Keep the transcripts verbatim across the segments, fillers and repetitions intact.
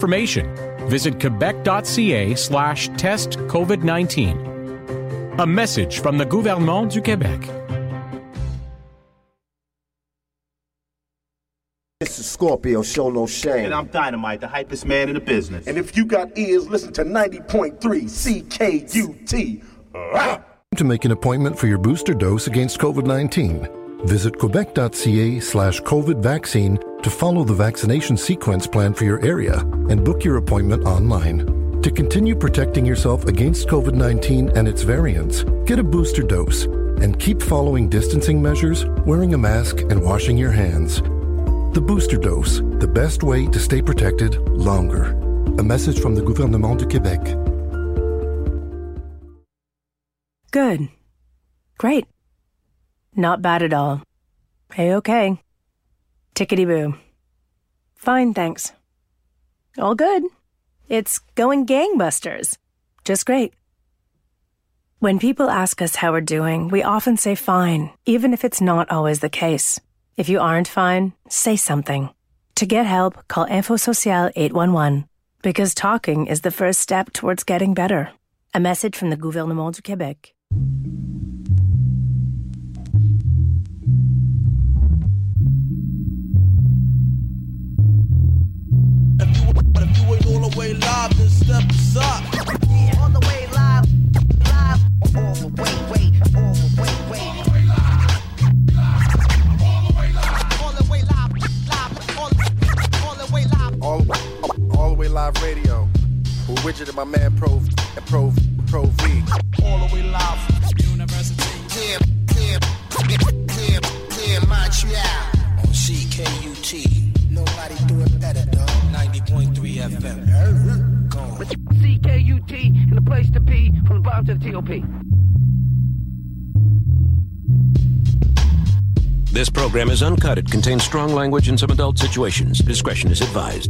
information. Visit quebec.ca slash test COVID nineteen. A message from the Gouvernement du Québec. This is Scorpio, show no shame. And I'm Dynamite, the hypest man in the business. And if you got ears, listen to ninety point three C K U T. Uh, to make an appointment for your booster dose against COVID nineteen, visit quebec.ca slash COVID vaccine to follow the vaccination sequence plan for your area and book your appointment online. To continue protecting yourself against COVID nineteen and its variants, get a booster dose and keep following distancing measures, wearing a mask, and washing your hands. The booster dose, the best way to stay protected longer. A message from the Gouvernement du Québec. Good. Great. Not bad at all. A-okay. Tickety-boo. Fine, thanks. All good. It's going gangbusters. Just great. When people ask us how we're doing, we often say fine, even if it's not always the case. If you aren't fine, say something. To get help, call InfoSocial eight one one, because talking is the first step towards getting better. A message from the Gouvernement du Québec. If you, if you ain't all the way live, then step aside. Yeah, all the way live, live, all the way, wait, all the way, wait. all, all the way live radio. With Widget and my man Pro and Pro Pro V. All the way live from University. Clear, clear, clear, clear Montreal. On C K U T. Nobody do it better, dog. ninety point three F M. Go on. C K U T and the place to be from the bottom to the T O P. This program is uncut. It contains strong language and some adult situations. Discretion is advised.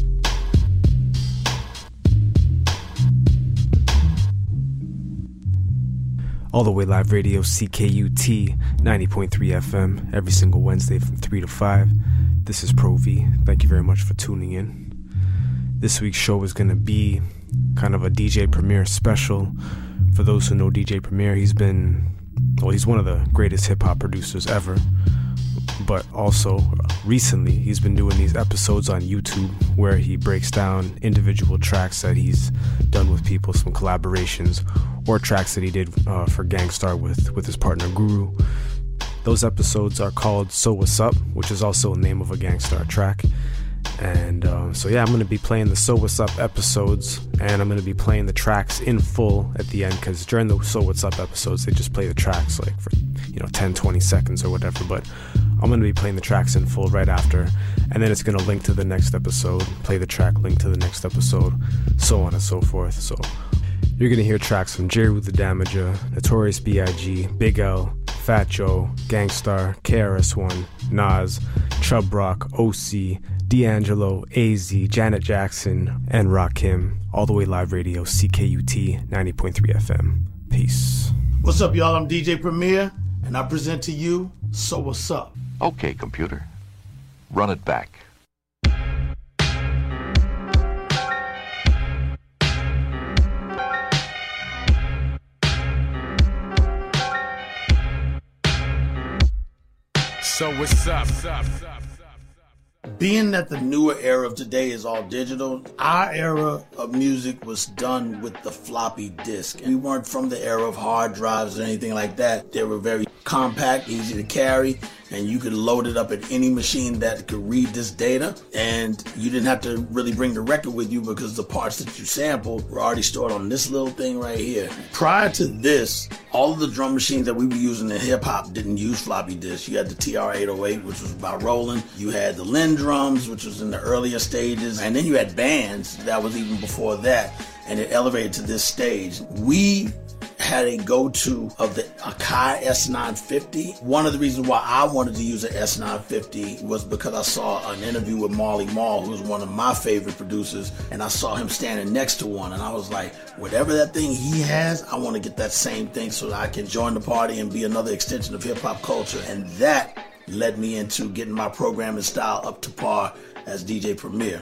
All the way live radio, C K U T, ninety point three F M, every single Wednesday from three to five. This is Pro V. Thank you very much for tuning in. This week's show is going to be kind of a D J Premier special. For those who know D J Premier, he's been, well, he's one of the greatest hip-hop producers ever. But also, recently, he's been doing these episodes on YouTube where he breaks down individual tracks that he's done with people, some collaborations, or tracks that he did uh, for Gang Starr with, with his partner Guru. Those episodes are called So What's Up, which is also the name of a Gang Starr track. And uh, so yeah, I'm going to be playing the So What's Up episodes, and I'm going to be playing the tracks in full at the end, because during the So What's Up episodes, they just play the tracks like for, you know, ten, twenty seconds or whatever, but I'm going to be playing the tracks in full right after, and then it's going to link to the next episode, play the track, link to the next episode, so on and so forth. So you're going to hear tracks from Jeru the Damager, Notorious B I G, Big L, Fat Joe, Gang Starr, K R S One, Nas, Chubb Rock, O C, D'Angelo, A Z, Janet Jackson, and Rakim. All the way live radio, C K U T, ninety point three F M. Peace. What's up, y'all? I'm D J Premier, and I present to you So What's Up. Okay, computer. Run it back. So what's up? Being that the newer era of today is all digital, our era of music was done with the floppy disk. We weren't from the era of hard drives or anything like that. They were very compact, easy to carry, and you could load it up at any machine that could read this data, and you didn't have to really bring the record with you because the parts that you sampled were already stored on this little thing right here. Prior to this, all of the drum machines that we were using in hip-hop didn't use floppy disks. You had the T R eight oh eight, which was about rolling. You had the Linn drums, which was in the earlier stages, and then you had bands that was even before that, and it elevated to this stage. We had a go-to of the Akai S nine fifty. One of the reasons why I wanted to use an S nine fifty was because I saw an interview with Marley Marl, who's one of my favorite producers, and I saw him standing next to one, and I was like, whatever that thing he has, I want to get that same thing so that I can join the party and be another extension of hip-hop culture. And that led me into getting my programming style up to par as D J Premier.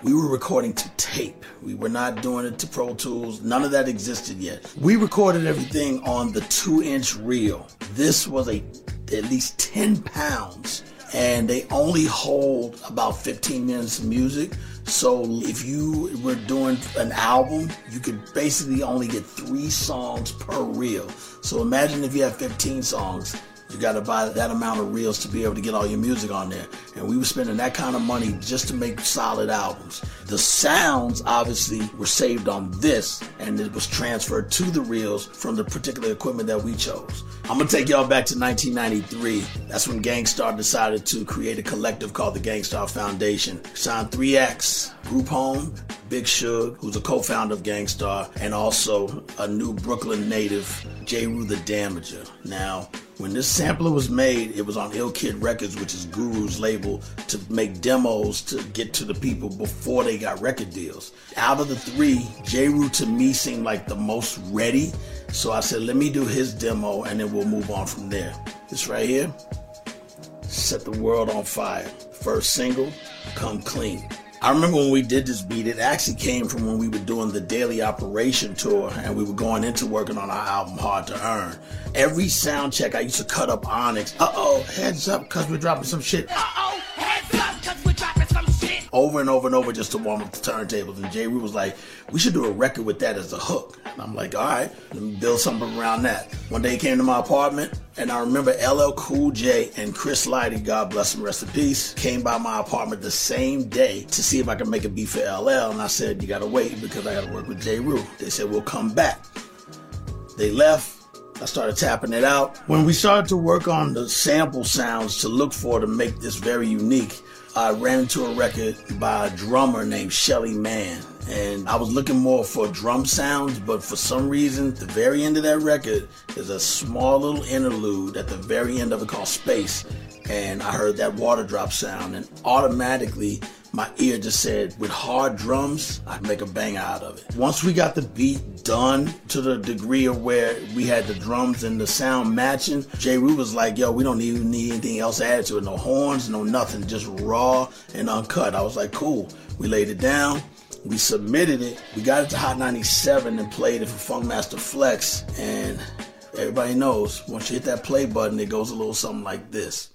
we were recording to tape. We were not doing it to Pro Tools. None of that existed yet. We recorded everything on the two-inch reel. This was a at least ten pounds, and they only hold about fifteen minutes of music. So if you were doing an album, you could basically only get three songs per reel. So imagine if you have fifteen songs. You got to buy that amount of reels to be able to get all your music on there. And we were spending that kind of money just to make solid albums. The sounds obviously were saved on this, and it was transferred to the reels from the particular equipment that we chose. I'm going to take y'all back to nineteen ninety-three. That's when Gang Starr decided to create a collective called the Gang Starr Foundation. Signed three acts, Group Home, Big Suge, who's a co-founder of Gang Starr, and also a new Brooklyn native, Jeru the Damager. Now, when this sampler was made, it was on Ill Kid Records, which is Guru's label, to make demos to get to the people before they got record deals. Out of the three, Jeru to me seemed like the most ready. So I said, let me do his demo and then we'll move on from there. This right here, Set the World on Fire. First single, Come Clean. I remember when we did this beat, it actually came from when we were doing the Daily Operation tour and we were going into working on our album, Hard to Earn. Every sound check, I used to cut up Onyx. Uh-oh, heads up, cause we're dropping some shit. Uh-oh, heads up, cause we're dropping some shit. Over and over and over just to warm up the turntables. And Jeru was like, we should do a record with that as a hook. And I'm like, all right, let me build something around that. One day he came to my apartment, and I remember L L Cool J and Chris Lighty, God bless him, rest in peace, came by my apartment the same day to see if I could make a beat for L L. And I said, you gotta wait because I gotta work with Jeru. They said, we'll come back. They left. I started tapping it out. When we started to work on the sample sounds to look for to make this very unique, I ran into a record by a drummer named Shelly Mann. And I was looking more for drum sounds, but for some reason, at the very end of that record, there's a small little interlude at the very end of it called Space. And I heard that water drop sound, and automatically my ear just said, with hard drums, I can make a banger out of it. Once we got the beat done to the degree of where we had the drums and the sound matching, Jeru was like, yo, we don't even need anything else added to it. No horns, no nothing, just raw and uncut. I was like, cool. We laid it down. We submitted it. We got it to Hot ninety-seven and played it for Funkmaster Flex. And everybody knows, once you hit that play button, it goes a little something like this.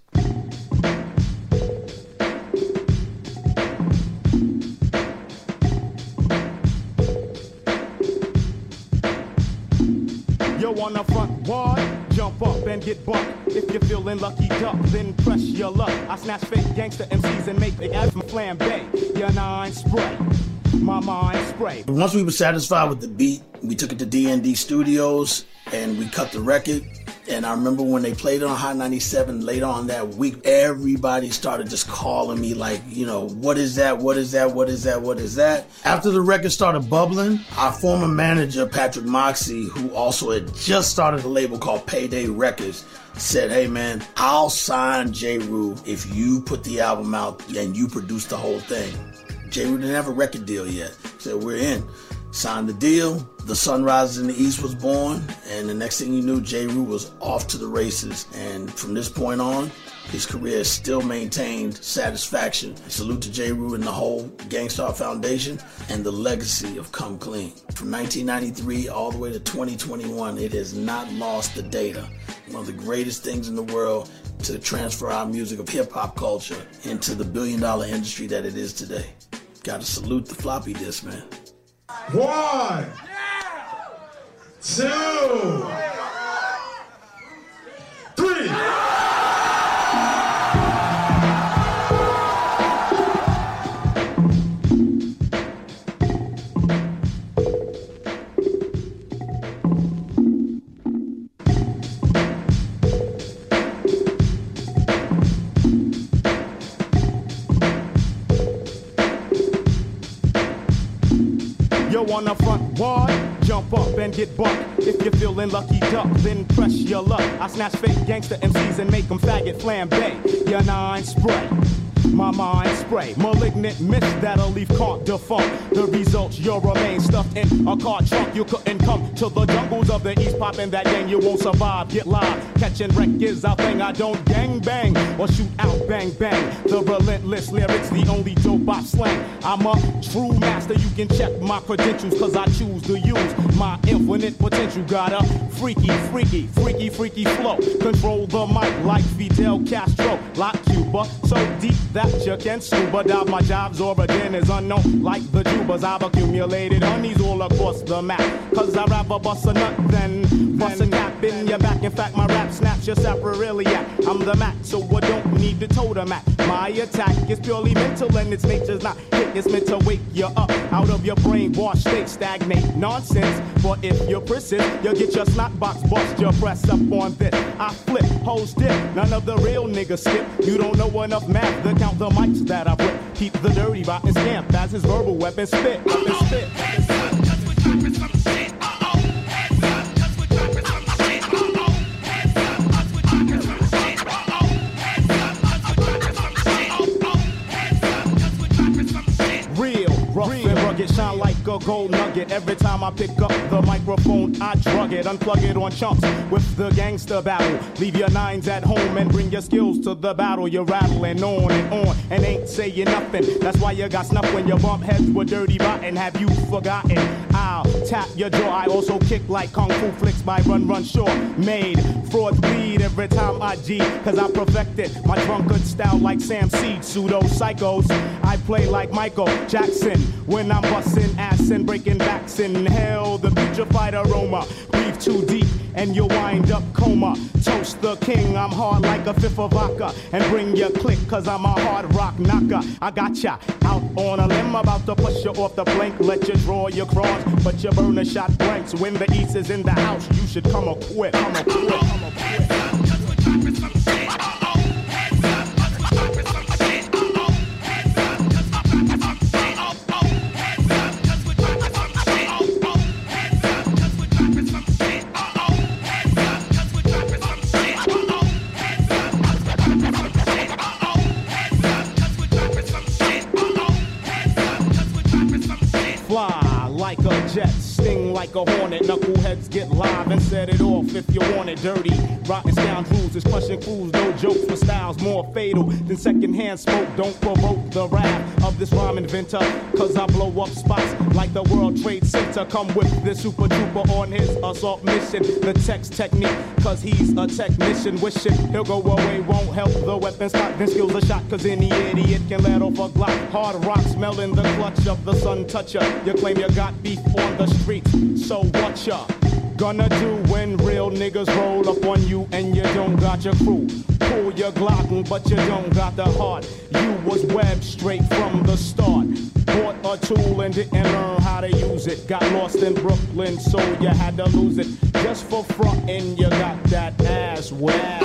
Yo, on the front wall, jump up and get bucked. If you're feeling lucky duck, then press your luck. I snatch fake gangster M Cs and make the F flambe. Your nine spray. My mind spray. Once we were satisfied with the beat, we took it to D and D Studios and we cut the record. And I remember when they played it on Hot ninety-seven later on that week, everybody started just calling me like, you know, what is that? What is that? What is that? What is that? After the record started bubbling, our former manager, Patrick Moxie, who also had just started a label called Payday Records, said, hey man, I'll sign Jeru if you put the album out and you produce the whole thing. Jeru didn't have a record deal yet. So we're in. Signed the deal. The Sunrise in the East was born. And the next thing you knew, Jeru was off to the races. And from this point on, his career still maintained satisfaction. Salute to Jeru and the whole Gang Starr Foundation and the legacy of Come Clean. From nineteen ninety-three all the way to twenty twenty-one, it has not lost the data. One of the greatest things in the world to transfer our music of hip-hop culture into the billion-dollar industry that it is today. Gotta salute the floppy disk, man. One, two, three. On the front wall, jump up and get bucked. If you're feeling lucky duck, then press your luck. I snatch fake gangster M Cs and make them faggot flambe. Your nine spray. my mind spray. Malignant mist that'll leave caught defunct. The results, you'll remain stuffed in a car trunk. You couldn't come to the jungles of the East, popping that gang, you won't survive. Get live, catching wreck is our thing. I don't gang bang or shoot out bang bang. The relentless lyrics, the only dope I slang. I'm a true master, you can check my credentials, cause I choose to use my infinite potential. Got a freaky, freaky, freaky, freaky flow. Control the mic like Fidel Castro, like Cuba, so deep that you can scuba dive. My job's origin is unknown, like the Jubas. I've accumulated honeys all across the map, cause I'd rather bust a nut than bust a cap in your back. In fact, my rap snaps your sapriliac. I'm the Mac, so I don't need to totem at. My attack is purely mental and its nature's not hit. It's meant to wake you up out of your brainwashed state. Stagnate nonsense, but if you persist, you'll get your snot box bust. You press up on this, I flip, hoes dip. None of the real niggas skip. You don't know enough math to count the mics that I flip. Keep the dirty rotten scamp as his verbal weapon spit. Weapon spit. Weapon spit. It shine like a gold nugget. Every time I pick up the microphone, I drug it, unplug it on chumps with the gangster battle. Leave your nines at home and bring your skills to the battle. You're rattling on and on and ain't saying nothing. That's why you got snuff when you bump heads with dirty rotten. Have you forgotten? I'll tap your jaw. I also kick like kung fu flicks by Run Run Shaw. Made frauds bleed every time I G, cause I perfected my drunkard style like Sam Seed. Pseudo psychos, I play like Michael Jackson when I'm busting ass and breaking backs. Inhale the putrefied aroma, breathe too deep and you'll wind up coma. Toast the king, I'm hard like a fifth of vodka, and bring your click cause I'm a hard rock knocker. I got ya out on a limb, about to push you off the plank. Let you draw your cross, but you burn a shot blanks. When the East is in the house, you should come equipped. Come equipped, come equipped. Like a jet, sting like a hornet. Knuckleheads get live and set it off if you want it dirty. Rotten scoundrels is crushing fools, no jokes for styles more fatal than secondhand smoke. Don't provoke the wrath of this rhyme inventor, cause I blow up spots like the World Trade Center. Come with this super trooper on his assault mission. The text technique, cause he's a technician. Wishing he'll go away, won't help the weapon spot. Then skills a shot, cause any idiot can let off a Glock. Hard rock smelling the clutch of the sun toucher. You claim you got beef on the streets, so what ya gonna do when real niggas roll up on you and you don't got your crew? Pull your Glock, but you don't got the heart. You was webbed straight from the start. Bought a tool and didn't learn how to use it. Got lost in Brooklyn, so you had to lose it. Just for frontin', you got that ass wet.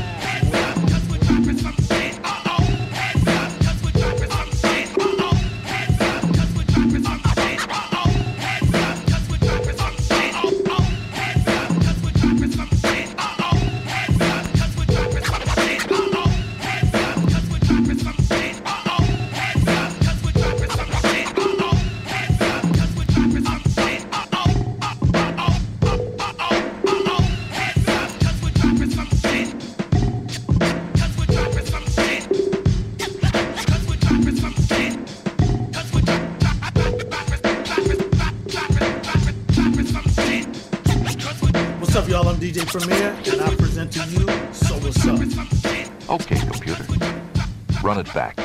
D J Premier, and I present to you So What's Up. Okay, computer. Run it back.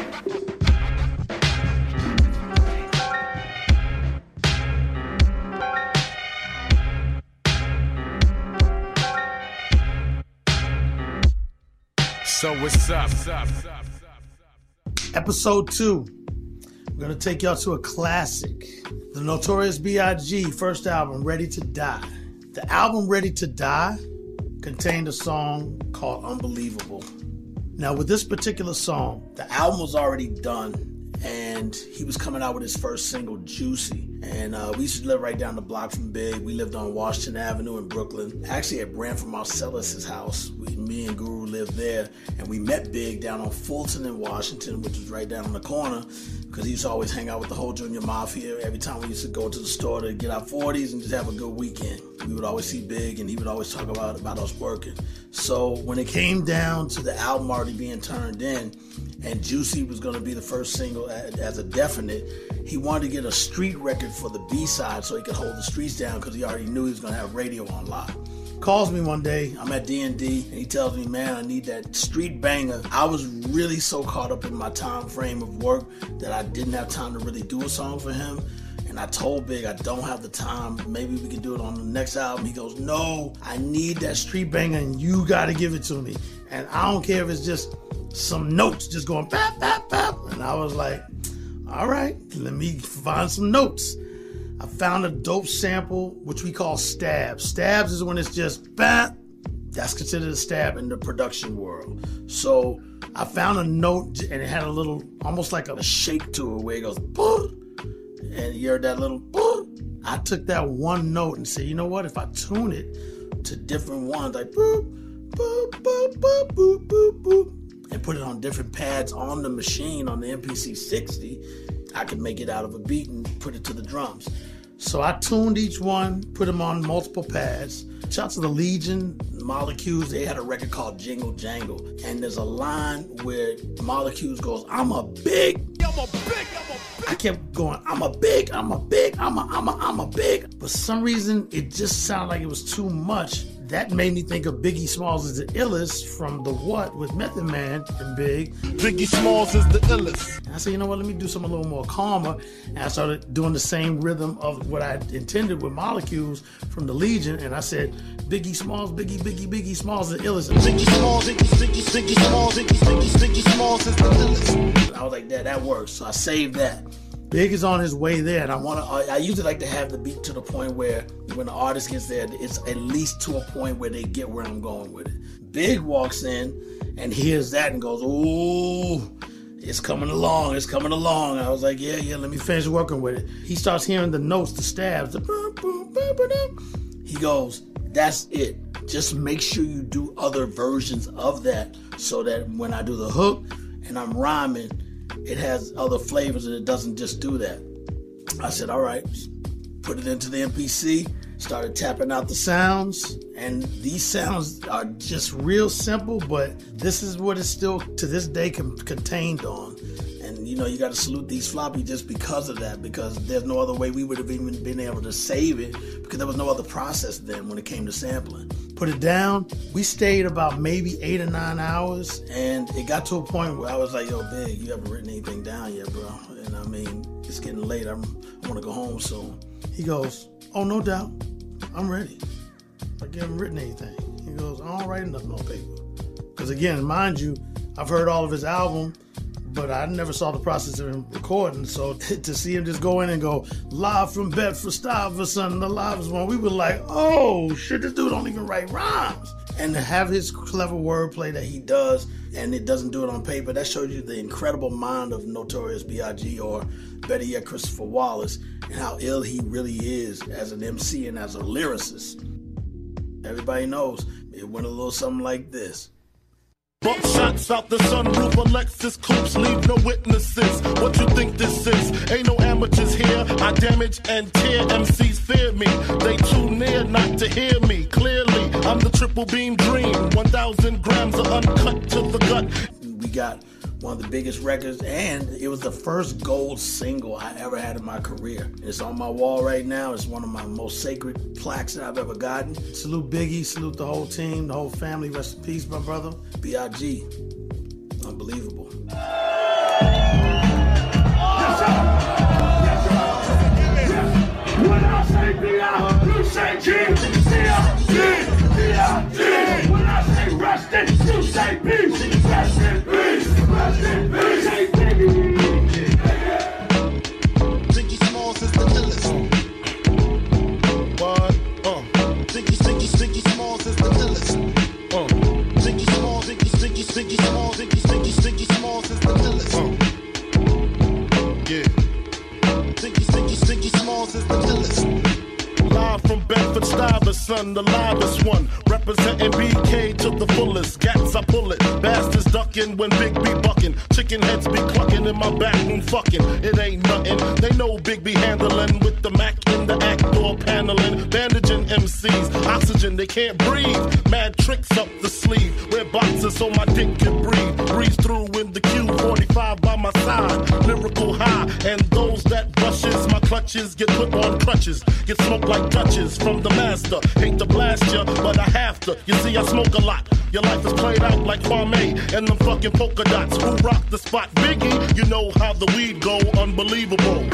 So what's up? Episode two. We're gonna take y'all to a classic. The Notorious B I G first album, Ready to Die. The album Ready to Die contained a song called Unbelievable. Now with this particular song, the album was already done and he was coming out with his first single, Juicy. And uh, we used to live right down the block from Big. We lived on Washington Avenue in Brooklyn. Actually at Branford Marcellus' house. We, Me and Guru lived there, and we met Big down on Fulton in Washington, which was right down on the corner, because he used to always hang out with the whole Junior Mafia. Every time we used to go to the store to get our forties and just have a good weekend, we would always see Big, and he would always talk about, about us working. So when it came down to the album already being turned in, and Juicy was going to be the first single as a definite, he wanted to get a street record for the B-side so he could hold the streets down, because he already knew he was going to have radio on lock. Calls me one day, I'm at D and D, and he tells me, man, I need that street banger. I was really so caught up in my time frame of work that I didn't have time to really do a song for him. And I told Big, I don't have the time. Maybe we can do it on the next album. He goes, no, I need that street banger, and you got to give it to me. And I don't care if it's just some notes just going bap, bap, bap. And I was like, all right, let me find some notes. I found a dope sample, which we call stabs. Stabs is when it's just bap. That's considered a stab in the production world. So I found a note, and it had a little, almost like a shake to it, where it goes, boop. And you heard that little boop. I took that one note and said, you know what? If I tune it to different ones, like boop, boop, boop, boop, boop, boop, boop, and put it on different pads on the machine, on the M P C sixty, I could make it out of a beat and put it to the drums. So I tuned each one, put them on multiple pads. Shout out to the Legion, Molecules, they had a record called Jingle Jangle. And there's a line where Molecules goes, I'm a big, I'm a big, I'm a big. I kept going, I'm a big, I'm a big, I'm a, I'm a, I'm a big. But for some reason, it just sounded like it was too much. That made me think of Biggie Smalls as the illest from The What with Method Man and Big. Biggie Smalls is the illest. And I said, you know what, let me do something a little more calmer. And I started doing the same rhythm of what I intended with Molecules from the Legion. And I said, Biggie Smalls, Biggie, Biggie, Biggie Smalls is the illest. Biggie Smalls, Biggie, Biggie, Biggie Smalls, Biggie, Biggie, Biggie Smalls is the illest. I was like, that, that works. So I saved that. Big is on his way there, and I want to. I usually like to have the beat to the point where when the artist gets there, it's at least to a point where they get where I'm going with it. Big walks in and hears that and goes, "Ooh, it's coming along, it's coming along." I was like, "Yeah, yeah, let me finish working with it." He starts hearing the notes, the stabs, the boom, boom, boom, boom. He goes, "That's it. Just make sure you do other versions of that so that when I do the hook and I'm rhyming, it has other flavors and it doesn't just do that." I said, all right, put it into the M P C, started tapping out the sounds, and these sounds are just real simple, but this is what it's still to this day con- contained on. And you know, you got to salute these floppy just because of that, because there's no other way we would have even been able to save it, because there was no other process then when it came to sampling. Put it down. We stayed about maybe eight or nine hours, and it got to a point where I was like, yo, Big, you haven't written anything down yet, bro. And I mean, it's getting late. I'm, I want to go home soon. He goes, oh, no doubt. I'm ready. Like, you haven't written anything. He goes, I don't write nothing on paper. Because again, mind you, I've heard all of his album, but I never saw the process of him recording. So to see him just go in and go, live from Bedford Stuyvesant, the live one, we were like, oh, shit, this dude don't even write rhymes. And to have his clever wordplay that he does, and it doesn't do it on paper, that shows you the incredible mind of Notorious B I G, or better yet, Christopher Wallace, and how ill he really is as an M C and as a lyricist. Everybody knows it went a little something like this. Buck shots out the sunroof, Alexis coupes, leave no witnesses. What you think this is? Ain't no amateurs here. I damage and tear, M Cs fear me. They too near not to hear me. Clearly, I'm the triple beam dream. one thousand grams of uncut to the gut. We got one of the biggest records, and it was the first gold single I ever had in my career. It's on my wall right now. It's one of my most sacred plaques that I've ever gotten. Salute Biggie, salute the whole team, the whole family. Rest in peace, my brother. B I G. Unbelievable. Yes, sir. Yes, sir. Yes. When I say B I, you say G. B I G. B I G. When I say rest in, you say peace. Rest in peace. Rest in peace. Say Biggie. Biggie Smalls is the illest. What? Uh. Biggie, Biggie, Biggie Smalls is the illest. Uh. Biggie Smalls, Biggie, Biggie, Biggie Smalls, Biggie, Biggie, Biggie Smalls is the illest. Uh. Yeah. Biggie, Biggie, Biggie Smalls is the illest. Live from Bedford Stuyvesant, the livest one. representing B K to the fullest. Gats, I pull it. Bastards ducking when Big B bucking. Chicken heads be clucking in my back room fucking. It ain't nothing. They know Big B handling with the Mac in the act door paneling. Bandaging M Cs. Oxygen, they can't breathe. Mad tricks up the sleeve. Wear boxes so my dick can breathe. Breeze through in the Q forty-five by my side. Lyrical high. And those that brushes my clutches get put on crutches. Get smoked like Dutches from the master. Hate to blast ya, but I have to. You see, I smoke a lot. Your life is played out like Kwame and them fucking polka dots. Who rock the spot? Biggie, you know how the weed go. Unbelievable.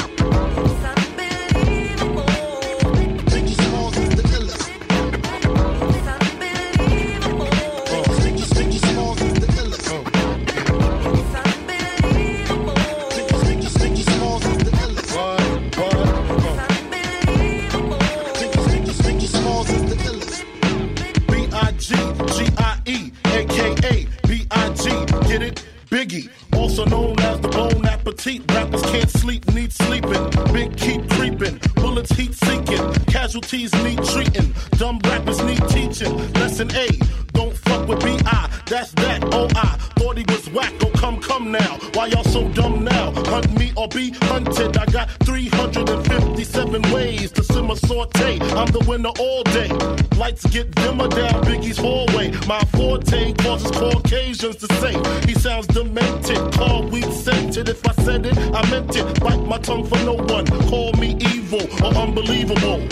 Biggie, also known as the Bon Appetit. Rappers can't sleep, need sleeping. Big keep creeping, bullets heat seeking. Casualties need treating. Dumb rappers need teaching. Lesson A, don't fuck with B I. That's that, oh I thought he was whack, oh come, come now. Why y'all so dumb now? Hunt me or be hunted. I got three hundred fifty-seven ways to simmer saute. I'm the winner all day. Lights get dimmer down Biggie's hallway. My forte causes Caucasians to say he sounds demented. Call weed scented. If I said it, I meant it. Bite my tongue for no one. Call me evil or unbelievable.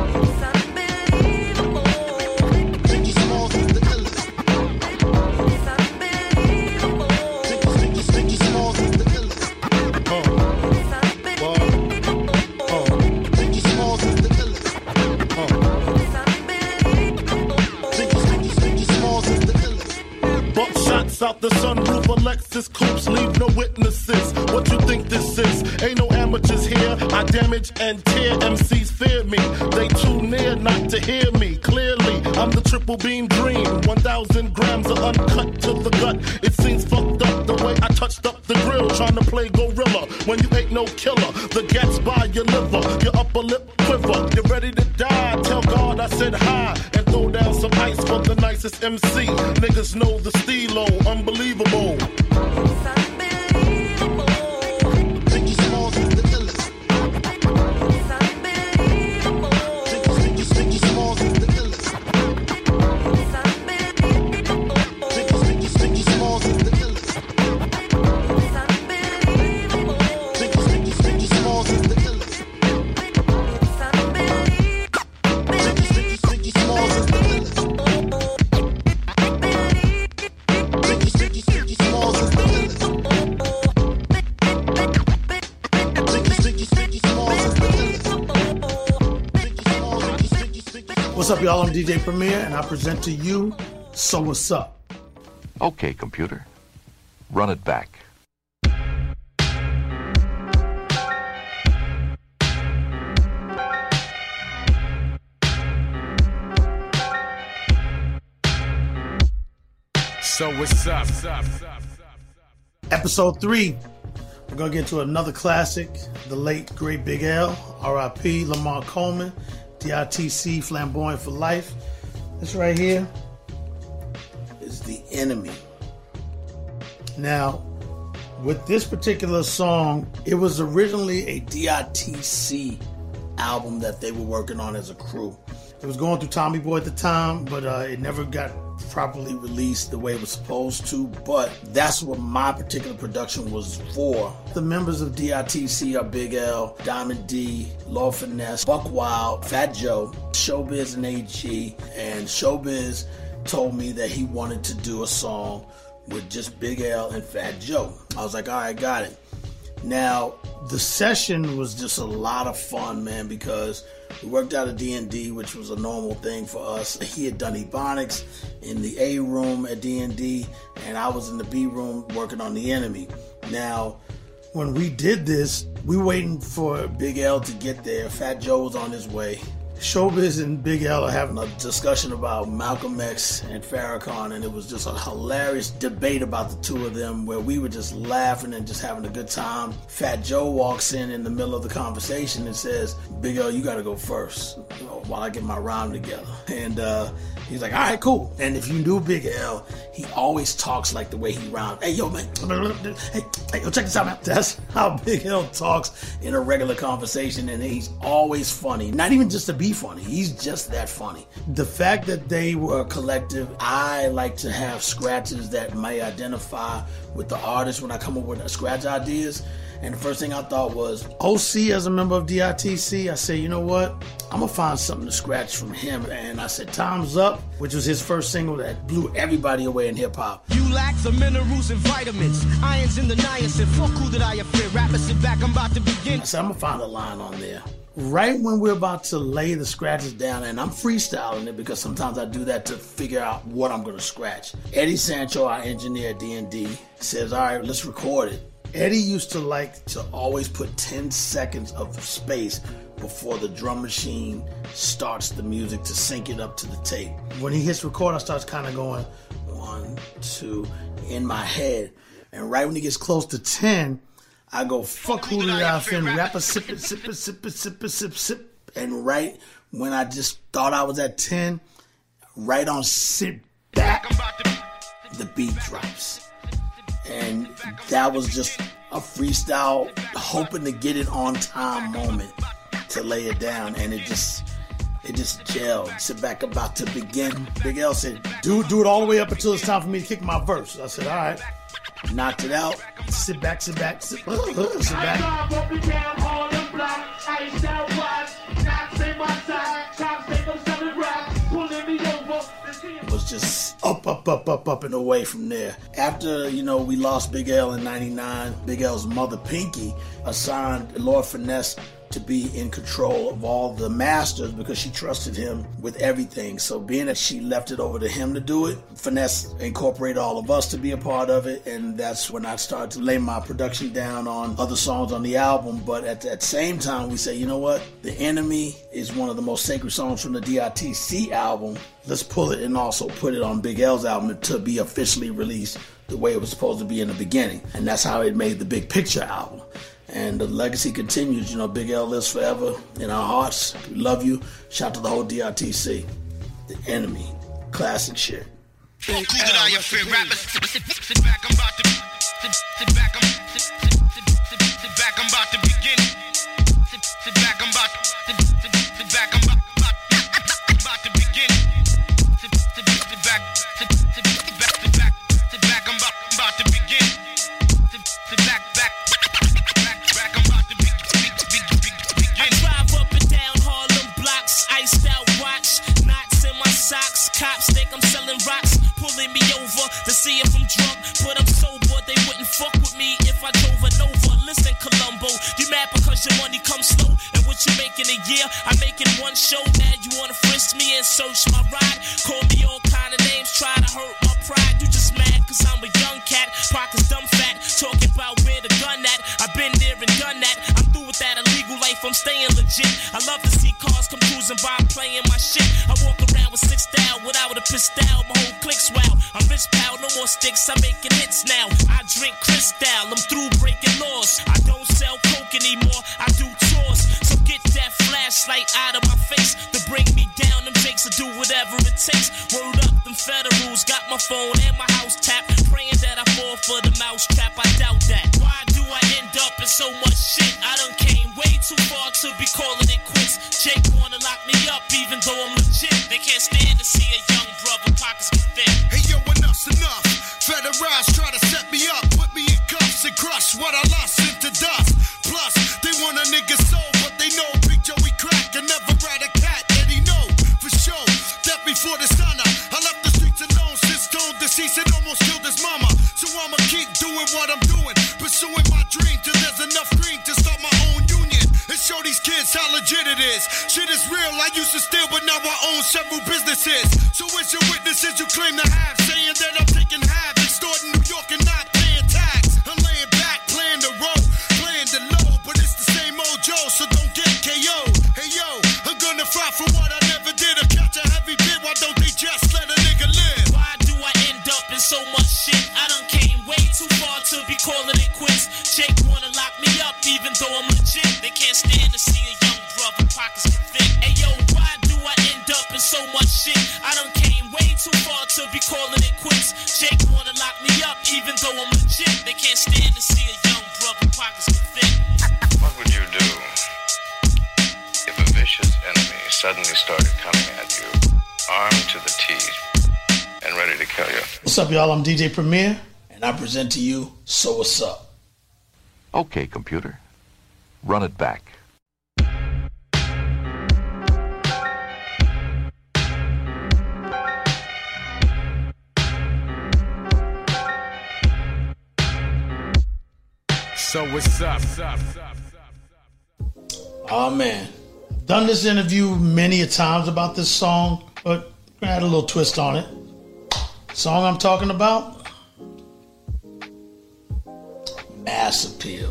Out the sunroof, Alexis coupes, leave no witnesses. What you think this is? Ain't no amateurs here. I damage and tear. M Cs fear me. They too near not to hear me. Clearly, I'm the triple beam dream. one thousand grams of uncut to the gut. It seems fucked up the way I touched up the grill, trying to play gorilla when you ain't no killer. The gats by your liver, your upper lip quiver. You're ready to die. Tell God I said hi and throw down some ice for the nicest M C. Niggas know the stilo. Unbelievable. What's up, y'all? I'm D J Premier, and I present to you So What's Up. Okay, computer. Run it back. So what's up? Episode three. We're going to get to another classic, the late, great Big L, R I P Lamar Coleman, D I T C, Flamboyant for Life. This right here is The Enemy. Now, with this particular song, it was originally a D I T C album that they were working on as a crew. It was going through Tommy Boy at the time, but uh, it never got properly released the way it was supposed to. But that's what my particular production was for. The members of D I T C are Big L, Diamond D, Law Finesse, Buck Wild, Fat Joe, Showbiz and A G. And Showbiz told me that he wanted to do a song with just Big L and Fat Joe. I was like, all right, got it. Now, the session was just a lot of fun, man, because we worked out of D and D, which was a normal thing for us. He had done Ebonics in the A room at D and D, and I was in the B room working on The Enemy. Now, when we did this, we were waiting for Big L to get there. Fat Joe was on his way. Showbiz and Big L are having a discussion about Malcolm X and Farrakhan, and it was just a hilarious debate about the two of them where we were just laughing and just having a good time. Fat Joe walks in in the middle of the conversation and says, Big L, you gotta go first, you know, while I get my rhyme together. And uh, he's like, all right, cool. And if you knew Big L, he always talks like the way he rhymes. Hey, yo, man, hey, hey, yo, check this out, man. That's how Big L talks in a regular conversation, and he's always funny. Not even just to be funny, he's just that funny. The fact that they were a collective, I like to have scratches that may identify with the artist when I come up with scratch ideas. And the first thing I thought was, O C as a member of D I T C, I said, you know what? I'm going to find something to scratch from him. And I said, Time's Up, which was his first single that blew everybody away in hip-hop. You lack the minerals and vitamins, irons in the niacin. Fuck who did I offend? Rappers sit back, I'm about to begin. I said, I'm going to find a line on there. Right when we're about to lay the scratches down, and I'm freestyling it because sometimes I do that to figure out what I'm going to scratch. Eddie Sancho, our engineer at D and D, says, all right, let's record it. Eddie used to like to always put ten seconds of space before the drum machine starts the music to sync it up to the tape. When he hits record, I start kind of going one, two, in my head. And right when he gets close to ten, I go, fuck who did I offend? Rapper sip it, sip it, sip it, sip it, sip, sip. And right when I just thought I was at ten, right on sit back, the beat drops. And that was just a freestyle, hoping to get it on time moment to lay it down. And it just, it just gelled. Sit back, about to begin. Big L said, do, do it all the way up until it's time for me to kick my verse. I said, all right. Knocked it out. Sit back, sit back, sit, uh, uh, sit back. It was just up, up, up, up, up, and away from there. After, you know, we lost Big L in ninety-nine, Big L's mother, Pinky, assigned Lord Finesse to be in control of all the masters because she trusted him with everything. So being that she left it over to him to do it, Finesse incorporated all of us to be a part of it, and that's when I started to lay my production down on other songs on the album. But at that same time, we say, you know what? The Enemy is one of the most sacred songs from the D I T C album. Let's pull it and also put it on Big L's album to be officially released the way it was supposed to be in the beginning. And that's how it made the Big Picture album. And the legacy continues. You know, Big L lives forever in our hearts. We love you. Shout out to the whole D I T C. The Enemy. Classic shit. Fuck who did I offend? Rappers sit back, I'm about to sit back, I'm sit back, I'm about to begin. Sit back, I'm about to sit back, I'm about to begin. Sit back, sit back, sit back, sit back, I'm about to begin. Sit back, back. Socks, cops think I'm selling rocks, pulling me over to see if I'm drunk, but I'm sober. They wouldn't fuck with me if I drove a Nova. Listen, Columbo, you mad because your money comes slow, and what you make in a year, I make in one show. Now you wanna frisk me and search my ride, call me all kind of names, try to hurt my pride. You just mad cause I'm a young cat, pockets dumb fat, talking about where the gun at. I've been there and done that. I'm through with that illegal life, I'm staying legit. I love to see cars come cruising by, playing my shit. I walk around with six style, without a pistol, my whole clique's wow. I'm rich pal, no more sticks, I'm making hits now. I drink Cristal, I'm through breaking laws. I don't sell coke anymore, I do tours. So get that flashlight out of my face to bring me down. Them jakes will do whatever it takes. Word up, them federals got my phone and my house tapped, praying that I fall for the mouse trap. I doubt that. Why do I end up in so much shit? I done came way too far to be calling it quits. Jake wanna lock me up even though I'm legit. They can't stand to see a young brother pockets get thin. Hey yo, enough's enough. Federals try to set me up, put me in cuffs and crush what I lost into dust. Plus, they want a nigga soul, but they know Big Joey crack and never ride a cat that he know for sure. Death before the sun up. I left the streets alone since told deceased and almost killed his mama. So I'ma keep doing what I'm doing, pursuing my dream till there's enough green to start my own union and show these kids how legit it is. Shit is real, I used to steal, but now I own several businesses. So it's your witnesses you claim to have, saying that I'm taking half, extorting New York and not paying tax. I'm laying back, playing the role, playing the low, but it's the same old Joe, so don't get K O'd. Hey yo, I'm gonna fight for calling it quits. Jake wanna lock me up even though I'm legit. They can't stand to see a young brother pockets get thick. Hey yo, why do I end up in so much shit? I done came way too far to be calling it quits. Jake wanna lock me up even though I'm legit. They can't stand to see a young brother pockets get thick. What would you do if a vicious enemy suddenly started coming at you, armed to the teeth and ready to kill you? What's up, y'all? I'm D J Premier, and I present to you So What's Up. Okay, computer. Run it back. So what's up? Oh man, done this interview many a times about this song, but I had a little twist on it. Song I'm talking about, Mass Appeal.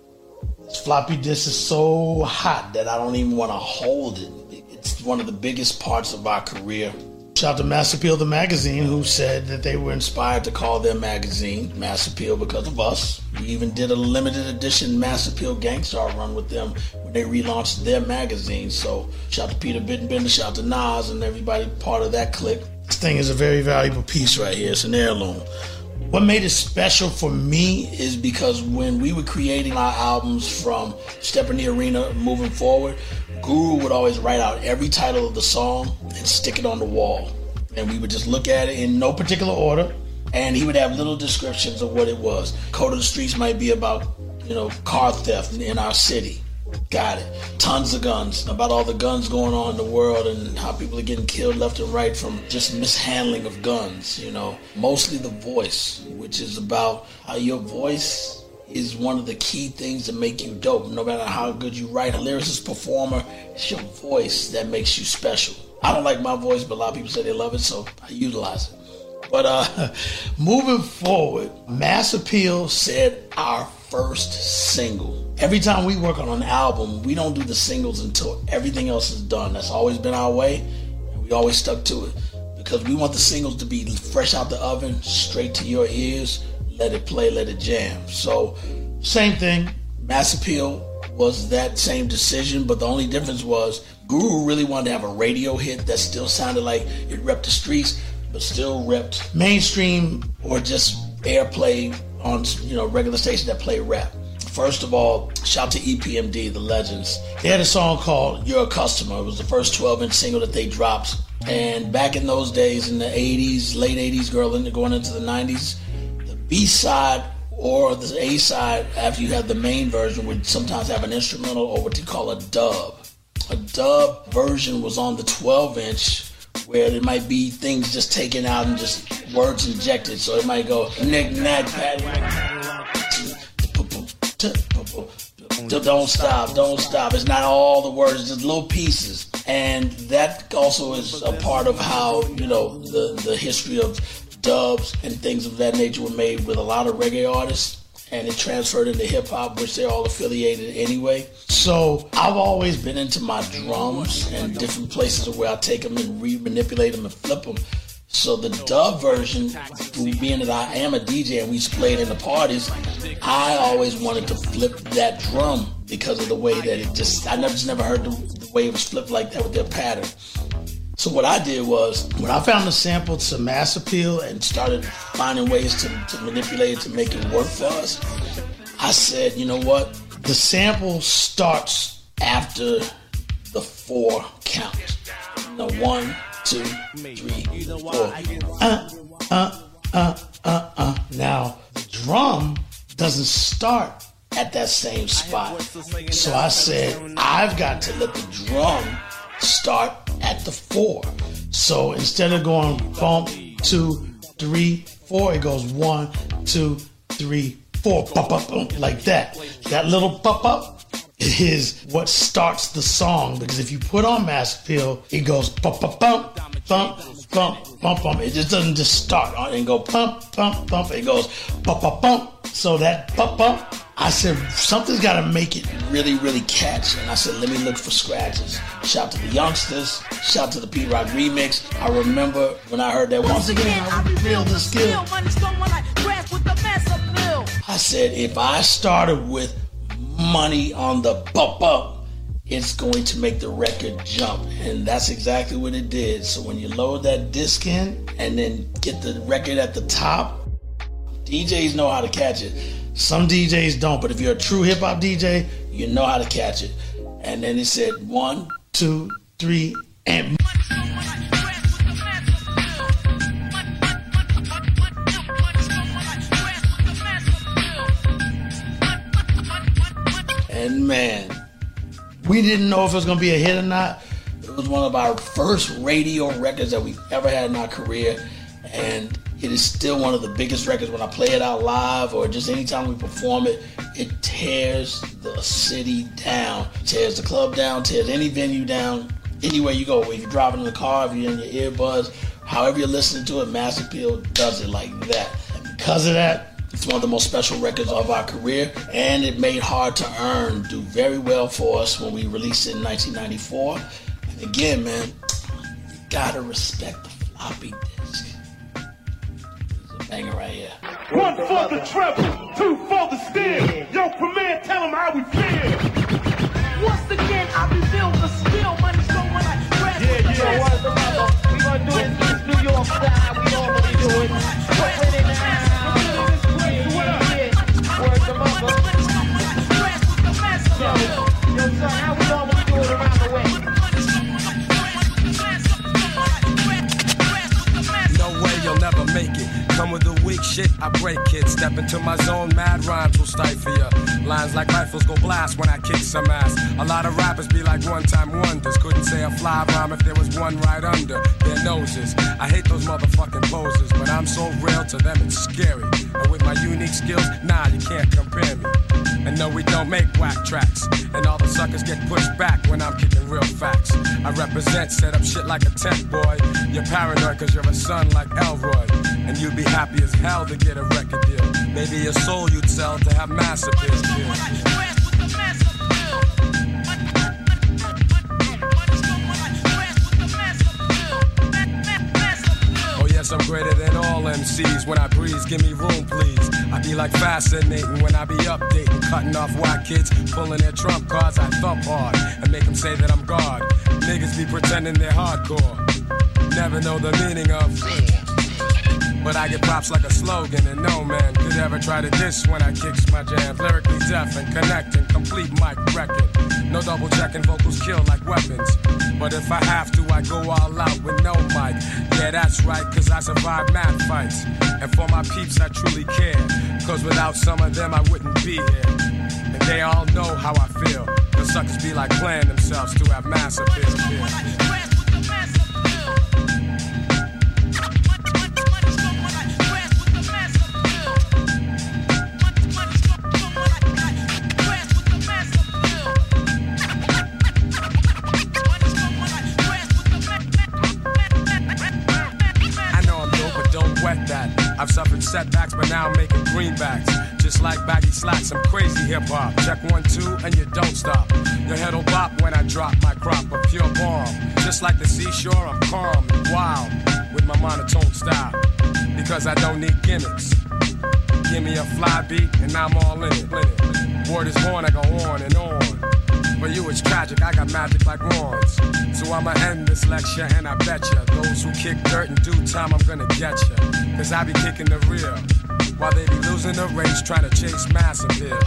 This floppy disk is so hot that I don't even want to hold it. It's one of the biggest parts of our career. Shout out to Mass Appeal, the magazine, who said that they were inspired to call their magazine Mass Appeal because of us. We even did a limited edition Mass Appeal Gangstar run with them when they relaunched their magazine. So shout out to Peter Bittenbender, shout out to Nas and everybody part of that clique. This thing is a very valuable piece right here. It's an heirloom. What made it special for me is because when we were creating our albums from Step in the Arena moving forward, Guru would always write out every title of the song and stick it on the wall. And we would just look at it in no particular order, and he would have little descriptions of what it was. Code of the Streets might be about, you know, car theft in our city. Got it. Tons of guns, about all the guns going on in the world and how people are getting killed left and right from just mishandling of guns, you know. Mostly the voice, which is about how your voice is one of the key things that make you dope. No matter how good you write, a lyricist, performer, it's your voice that makes you special. I don't like my voice, but a lot of people say they love it, so I utilize it. But uh, moving forward, Mass Appeal said our first single. Every time we work on an album, we don't do the singles until everything else is done. That's always been our way, and we always stuck to it. Because we want the singles to be fresh out the oven, straight to your ears, let it play, let it jam. So, same thing, Mass Appeal was that same decision, but the only difference was Guru really wanted to have a radio hit that still sounded like it repped the streets, but still repped mainstream or just airplay on, you know, regular stations that play rap. First of all, shout to E P M D, the legends. They had a song called You're a Customer. It was the first twelve-inch single that they dropped. And back in those days, in the eighties, late eighties, girl, and going into the nineties, the B-side or the A-side, after you have the main version, would sometimes have an instrumental or what you call a dub. A dub version was on the twelve-inch, where there might be things just taken out and just words injected. So it might go, knick, knack, pat, don't stop, don't stop. It's not all the words, it's just little pieces. And that also is a part of how, you know, the, the history of dubs and things of that nature were made with a lot of reggae artists. And it transferred into hip-hop, which they're all affiliated anyway. So I've always been into my drums and different places where I take them and re-manipulate them and flip them. So the dub version, being that I am a D J and we used to play it in the parties, I always wanted to flip that drum because of the way that it just, I never just never heard the, the way it was flipped like that with their pattern. So what I did was, when I found the sample to Mass Appeal and started finding ways to, to manipulate it to make it work for us, I said, you know what? The sample starts after the four count. The one, two, three, four. Uh, uh, uh, uh, uh. Now, the drum doesn't start at that same spot. So I said, I've got to let the drum start at the four. So instead of going bump, two, three, four, it goes one, two, three, four, bump, bump, bump, like that. That little bump up is what starts the song, because if you put on Mass Appeal, it goes bump, bump, bump, bump, bump, bump, bump. It just doesn't just start on and go bump, bump, bump. It goes bump, bump, bump. So that bump, bump, I said, something's got to make it really, really catch. And I said, let me look for scratches. Shout to the youngsters. Shout to the P-Rock remix. I remember when I heard that once again, I revealed the skill. I I said, if I started with money on the bump up, it's going to make the record jump. And that's exactly what it did. So when you load that disc in and then get the record at the top, D Js know how to catch it. Some D Js don't, but if you're a true hip hop D J, you know how to catch it. And then it said one, two, three, and And man, we didn't know if it was going to be a hit or not. It was one of our first radio records that we've ever had in our career. And it is still one of the biggest records. When I play it out live or just anytime we perform it, it tears the city down. Tears the club down, tears any venue down, anywhere you go. If you're driving in the car, if you're in your earbuds, however you're listening to it, Mass Appeal does it like that. And because of that, it's one of the most special records of our career, and it made Hard to Earn do very well for us when we released it in nineteen ninety-four. And again, man, you gotta respect the floppy disk. It's a banger right here. One for the treble, two for the steal. Yo, Premier, tell them how we feel. Once again, I reveal the skill. Money's going like bread. Yeah, yeah, what's the mother? We gonna do it this New York style. We normally do it. Put it in the house. Word the mother. Yo, yo, son, how we normally do it around the way? No way you'll never make it. Come with the weak shit, I break it. Step into my zone, mad rhymes will stifle ya. Lines like rifles go blast when I kick some ass. A lot of rappers be like one-time wonders. Couldn't say a fly rhyme if there was one right under their noses. I hate those motherfucking poses, but I'm so real to them it's scary. And with my unique skills, nah, you can't compare me. And no, we don't make whack tracks. And all the suckers get pushed back when I'm kicking real facts. I represent, set up shit like a tent boy. You're paranoid cause you're a son like Elroy. And you'd be happy as hell to get a record deal. Maybe your soul you'd sell to have mass appeal. Oh yes, I'm greater than all M Cs. When I breeze, give me room please. I be like fascinating when I be updating, cutting off white kids, pulling their trump cards. I thump hard and make them say that I'm God. Niggas be pretending they're hardcore, never know the meaning of. But I get props like a slogan, and no man could ever try to diss when I kicks my jams. Lyrically deaf and connecting, complete mic record. No double checking, vocals kill like weapons. But if I have to, I go all out with no mic. Yeah, that's right, cause I survive mad fights. And for my peeps, I truly care. Cause without some of them, I wouldn't be here. And they all know how I feel. The suckers be like playing themselves to have mass appeal. I've suffered setbacks, but now I'm making greenbacks. Just like baggy slacks, I'm crazy hip-hop. Check one, two, and you don't stop. Your head'll bop when I drop my crop of pure bomb. Just like the seashore, I'm calm and wild with my monotone style. Because I don't need gimmicks. Give me a fly beat, and I'm all in it. Word is born, I go on and on. For you it's tragic, I got magic like wands. So I'ma end this lecture and I betcha those who kick dirt in due time I'm gonna get ya. Cause I be kicking the real while they be losing the race trying to chase mass appeal.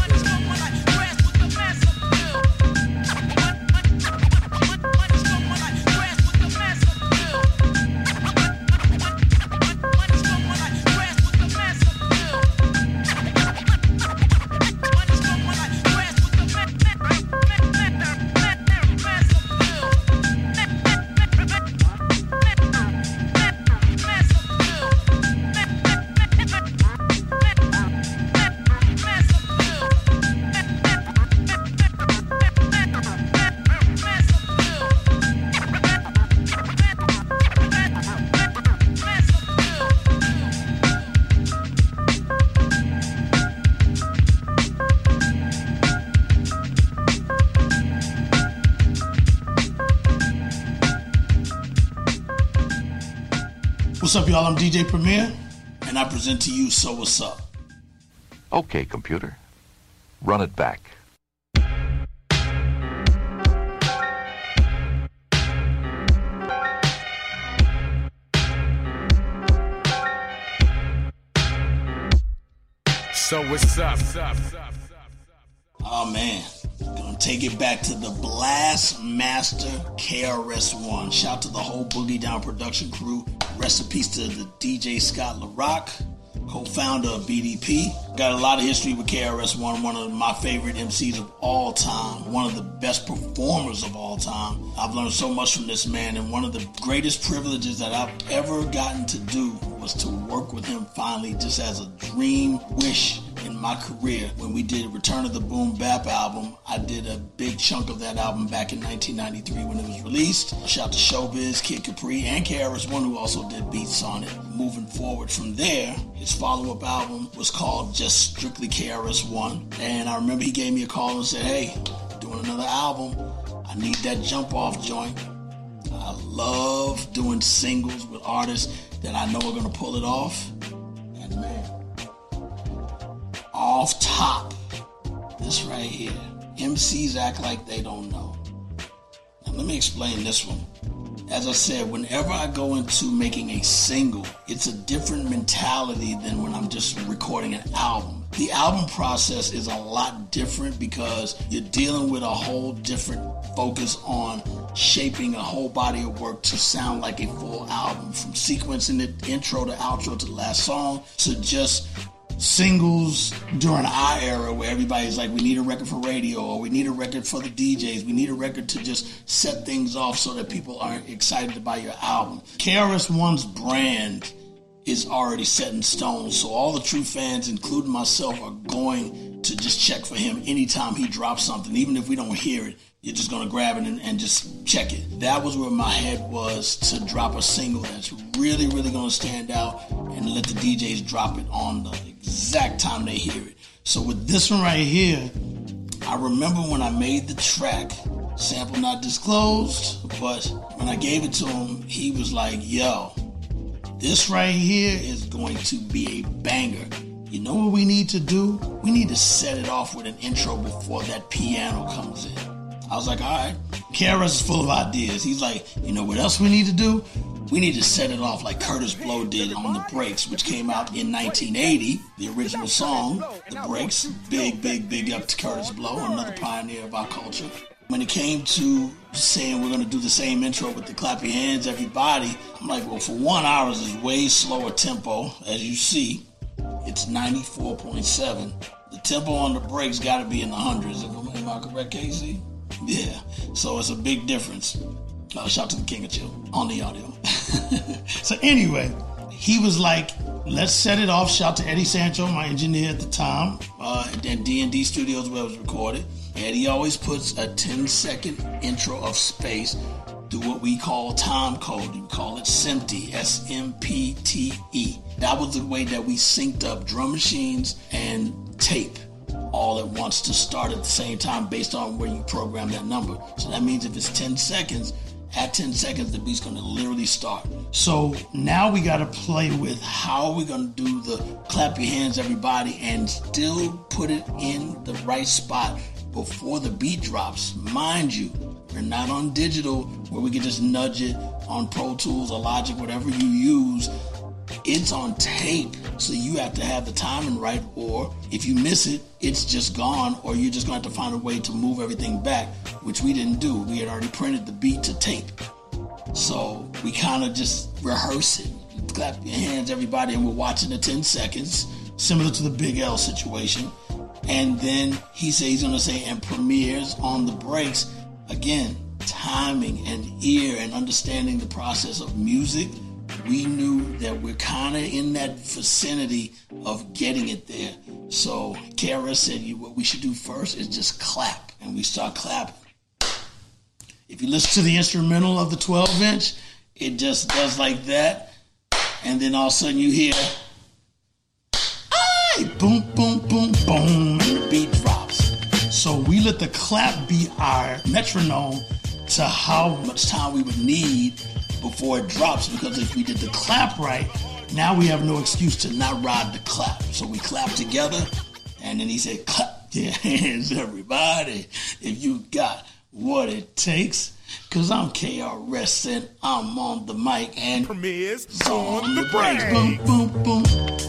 What's up, y'all? I'm D J Premier, and I present to you So What's Up. Okay, computer. Run it back. So what's up? Oh man, gonna take it back to the Blast Master K R S One. Shout out to the whole Boogie Down production crew. Rest in peace to the D J Scott LaRock, co-founder of B D P. Got a lot of history with K R S One, one of my favorite M Cs of all time, one of the best performers of all time. I've learned so much from this man, and one of the greatest privileges that I've ever gotten to do was to work with him finally, just as a dream wish in my career. When we did Return of the Boom Bap album, I did a big chunk of that album back in nineteen ninety-three when it was released. Shout out to Showbiz, Kid Capri, and K R S One, who also did beats on it. Moving forward from there, his follow-up album was called just strictly K R S One. And I remember he gave me a call and said, hey, doing another album. I need that jump-off joint. I love doing singles with artists that I know are going to pull it off. And man, off top, this right here, M Cs act like they don't know. Now let me explain this one. As I said, whenever I go into making a single, it's a different mentality than when I'm just recording an album. The album process is a lot different because you're dealing with a whole different focus on shaping a whole body of work to sound like a full album, from sequencing the intro to outro to the last song to just singles during our era where everybody's like, we need a record for radio, or we need a record for the D Js, we need a record to just set things off so that people aren't excited to buy your album. K R S One's brand is already set in stone, so all the true fans, including myself, are going to just check for him anytime he drops something. Even if we don't hear it, you're just going to grab it and, and just check it. That was where my head was, to drop a single that's really, really going to stand out and let the D Js drop it on the exact time they hear it. So with this one right here, I remember when I made the track, sample not disclosed, but when I gave it to him, he was like, yo, this right here is going to be a banger. You know what we need to do? We need to set it off with an intro before that piano comes in. I was like, all right. K R S is full of ideas. He's like, you know what else we need to do? We need to set it off like Kurtis Blow did on The Breaks, which came out in nineteen eighty. The original song, The Breaks. Big, big, big up to Kurtis Blow, another pioneer of our culture. When it came to saying we're going to do the same intro with the clap your hands, everybody, I'm like, well, for one, ours is way slower tempo, as you see. It's ninety-four point seven. The tempo on The Breaks got to be in the hundreds. Am I correct, K C? Yeah, so it's a big difference. Uh, shout out to the King of Chill on the audio. So anyway, he was like, let's set it off. Shout out to Eddie Sancho, my engineer at the time, uh, at D and D Studios where it was recorded. Eddie always puts a ten second intro of space through what we call time code. We call it S M P T E, S M P T E. That was the way that we synced up drum machines and tape all at once to start at the same time based on where you program that number. So that means if it's ten seconds, at ten seconds, the beat's going to literally start. So now we got to play with how we're going to do the clap your hands, everybody, and still put it in the right spot before the beat drops. Mind you, we're not on digital where we can just nudge it on Pro Tools or Logic, whatever you use. It's on tape, so you have to have the timing right, or if you miss it, it's just gone, or you're just going to have to find a way to move everything back, which we didn't do. We had already printed the beat to tape. So we kind of just rehearse it. Clap your hands, everybody, and we're watching the ten seconds, similar to the Big L situation. And then he says he's going to say, and premieres on The Breaks. Again, timing and ear and understanding the process of music. We knew that we're kind of in that vicinity of getting it there. So K R S said, what we should do first is just clap. And we start clapping. If you listen to the instrumental of the twelve inch, it just does like that. And then all of a sudden you hear, ay, boom, boom, boom, boom, and the beat drops. So we let the clap be our metronome to how much time we would need before it drops, because if we did the clap right, now we have no excuse to not ride the clap. So we clap together, And then he said, clap your hands, everybody, if you got what it takes. Cause I'm K R S and I'm on the mic and Premier's on, on the the break. break. Boom, boom, boom.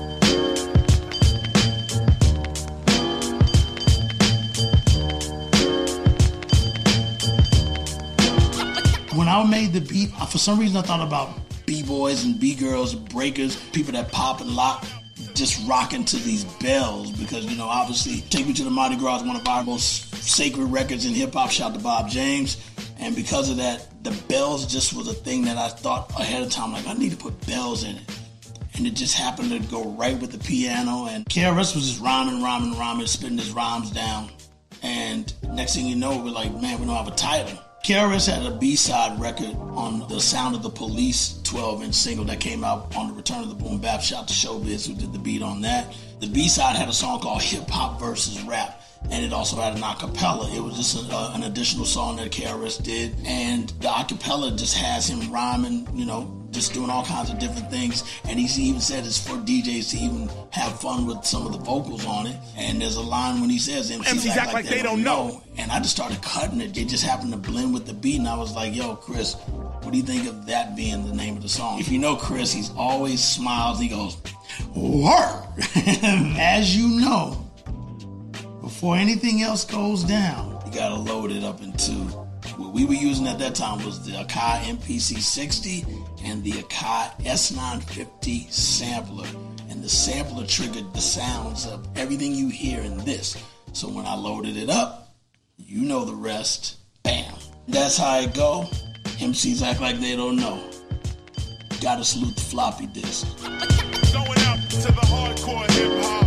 When I made the beat, for some reason I thought about B-boys and B-girls, breakers, people that pop and lock, just rocking to these bells because, you know, obviously Take Me to the Mardi Gras is one of our most sacred records in hip-hop. Shout out to Bob James. And because of that, the bells just was a thing that I thought ahead of time, like, I need to put bells in it. And it just happened to go right with the piano. And K R S was just rhyming, rhyming, rhyming, spitting his rhymes down. And next thing you know, we're like, man, we don't have a title. K R S had a B-side record on the Sound of the Police twelve-inch single that came out on the Return of the Boom Bap. Shout out to Showbiz who did the beat on that. The B-side had a song called Hip Hop versus Rap. And it also had an acapella. It was just a, uh, an additional song that K R S did. And the acapella just has him rhyming, you know, just doing all kinds of different things. And he even said it's for D Js to even have fun with some of the vocals on it. And there's a line when he says, M Cs act, act like, like they, they don't know. know. And I just started cutting it. It just happened to blend with the beat. And I was like, yo, Chris, what do you think of that being the name of the song? If you know Chris, he's always smiles. He goes, word. As you know, before anything else goes down, you gotta load it up into what we were using at that time was the Akai M P C sixty and the Akai S nine fifty sampler. And the sampler triggered the sounds of everything you hear in this. So when I loaded it up, you know the rest. Bam. That's how it go. M Cs act like they don't know. Gotta salute the floppy disk. Going up to the hardcore hip hop.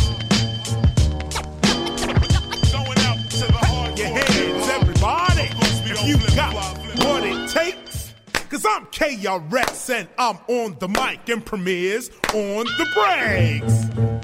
Your hands, everybody, if you got what it takes. Cause I'm K R S and I'm on the mic and Premier's on the breaks.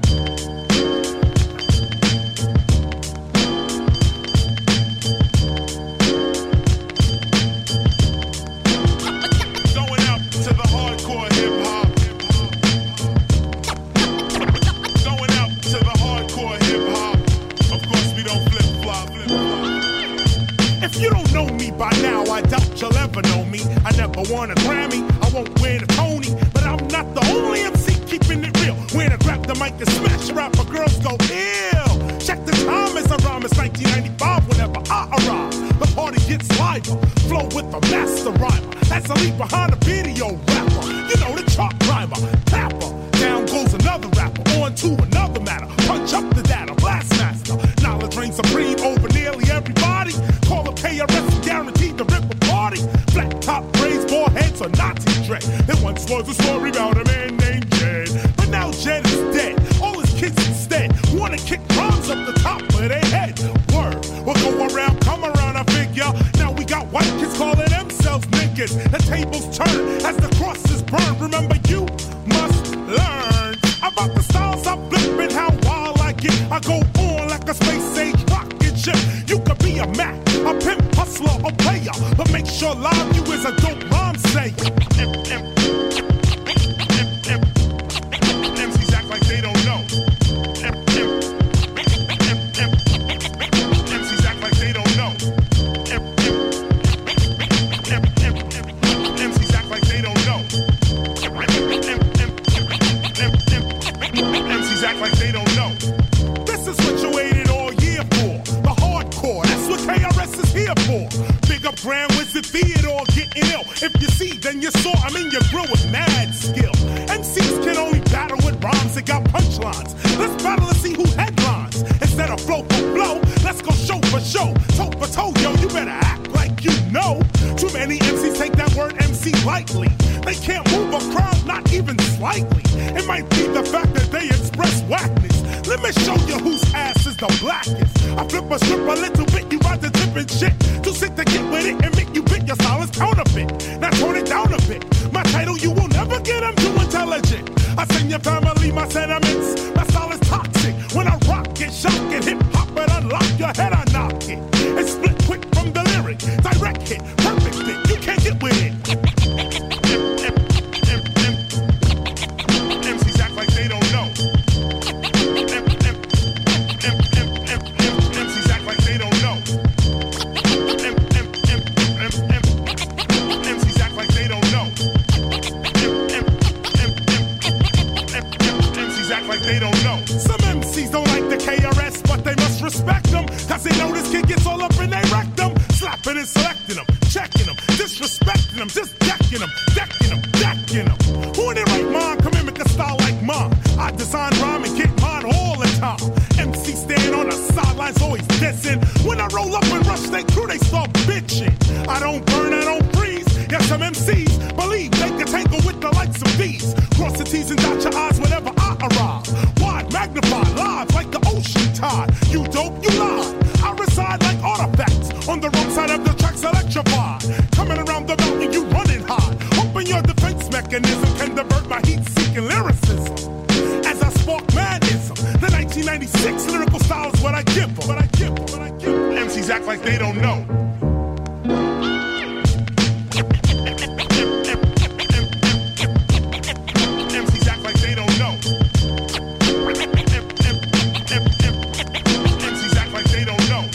By now, I doubt you'll ever know me. I never won a Grammy, I won't win a Tony, but I'm not the only M C keeping it real. When I grab the mic and smash rapper, girls go ill. Check the time as I rhyme, it's nineteen ninety-five whenever I arrive. The party gets liver, flow with the master rhymer. That's a lead behind a video rapper. You know the chart rhymer, tapper. Down goes another rapper, on to another matter. Punch up the data, blast master. Knowledge reigns supreme over nearly everybody. Call up K R S and guaranteed to rip a party. Flat top braids, bald heads, or Nazi dread. There once was a story about a man named Jed, but now Jed is dead. All his kids instead wanna kick rhymes up the top of their head. Word, we'll go around, come around, I figure. Now we got white kids calling themselves niggas. The tables turn as the crosses burn. Remember, you must learn about the styles I flip and how wild I get. I go on like a space age rocket ship. You could be a Mac, a pimp, hustler, or player, but make sure live you is a dope rhyme sayer. M Cs act like they don't know. M Cs act like they don't know. M Cs act like they don't know. M Cs act like they don't know. This is what you waited all year for. The hardcore, that's what K R S is here for. Big up Grand Wizard Theodore getting ill. If you see, then you saw. I'm in your grill with mad skill. M Cs can only battle with rhymes that got punchlines. Let's battle and see who headlines. Instead of flow for flow, let's go show for show. Toe for toe, yo, you better act like you know. Too many M Cs take that word M C lightly. They can't move a crowd, not even slightly. It might be the fact that they express whackness. Let me show you whose ass is the blackest. I flip a strip a little bit, you ride the tipping shit. Too sick to get with it and make you bit your style is counterfeit. Now tone it down a bit. My title, you will never get, I'm too intelligent. I send your family my sentiments. My style is toxic. When I rock it, shock it, hip hop it, unlock your head, I knock it. It's split quick from the lyric. Direct hit, perfect fit, you can't get with it. M Cs act like they don't know. disrespecting them, just decking them, decking them, decking them. Who in their right mind come in with a style like mine? I design rhyme and get mine all the time. M C stand on the sidelines, always dissing. When I roll up and rush they crew, they start bitching. I don't burn, I don't freeze. Yes, some M Cs believe they can tangle with the likes of these. Cross the T's and dot your I's whenever I arrive. Wide, magnified, live like the ocean tide. You dope, you lie. I reside like artifacts on the wrong side of the tracks electrified. Coming around the mountain, you running high. Hoping your defense mechanism can divert my heat-seeking lyricism. As I spark madism, the nineteen ninety-six lyrical style is what I give them. What I give them, what I give them. M Cs act like they don't know. M Cs act like they don't know. M Cs act like they don't know.